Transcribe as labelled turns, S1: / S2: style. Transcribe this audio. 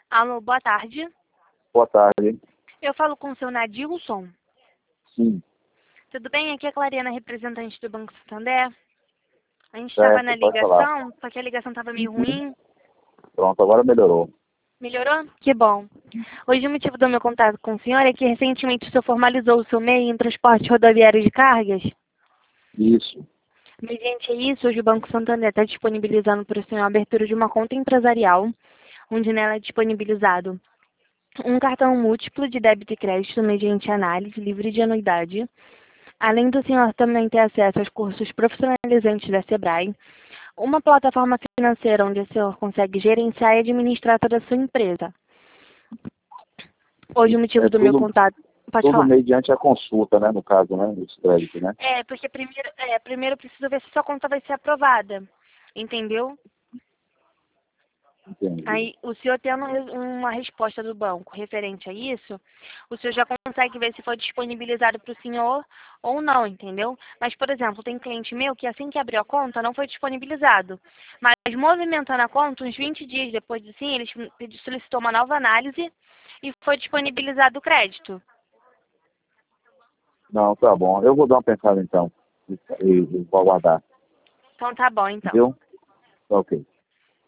S1: Alô, boa tarde.
S2: Boa tarde.
S1: Eu falo com o seu Nadilson.
S2: Sim,
S1: Tudo bem? Aqui é a Clariana, representante do Banco Santander. A gente estava na
S2: certo, pode falar.
S1: ligação, só que a ligação estava meio
S2: Uhum.
S1: ruim.
S2: Pronto, agora melhorou.
S1: Melhorou? Que bom. Hoje o motivo do meu contato com o senhor é que recentemente o senhor formalizou o seu MEI em transporte rodoviário de cargas.
S2: Isso.
S1: Mediante isso, hoje o Banco Santander está disponibilizando para o senhor a abertura de uma conta empresarial, onde nela é disponibilizado um cartão múltiplo de débito e crédito mediante análise livre de anuidade. Além do senhor também ter acesso aos cursos profissionalizantes da Sebrae, uma plataforma financeira onde o senhor consegue gerenciar e administrar toda a sua empresa. Hoje o
S2: É
S1: motivo do meu contato... Pode
S2: tudo
S1: falar.
S2: mediante a consulta, né? No caso, né? Desse crédito, né?
S1: Porque primeiro eu preciso ver se sua conta vai ser aprovada. Entendeu?
S2: Entendi.
S1: Aí, o senhor tendo uma resposta do banco referente a isso, o senhor já consegue ver se foi disponibilizado para o senhor ou não, entendeu? Mas, por exemplo, tem cliente meu que assim que abriu a conta não foi disponibilizado. Mas movimentando a conta, uns 20 dias depois assim, ele solicitou uma nova análise e foi disponibilizado o crédito.
S2: Não, tá bom. Eu vou dar uma pensada então. E vou aguardar.
S1: Então tá bom, então.
S2: Viu? Ok.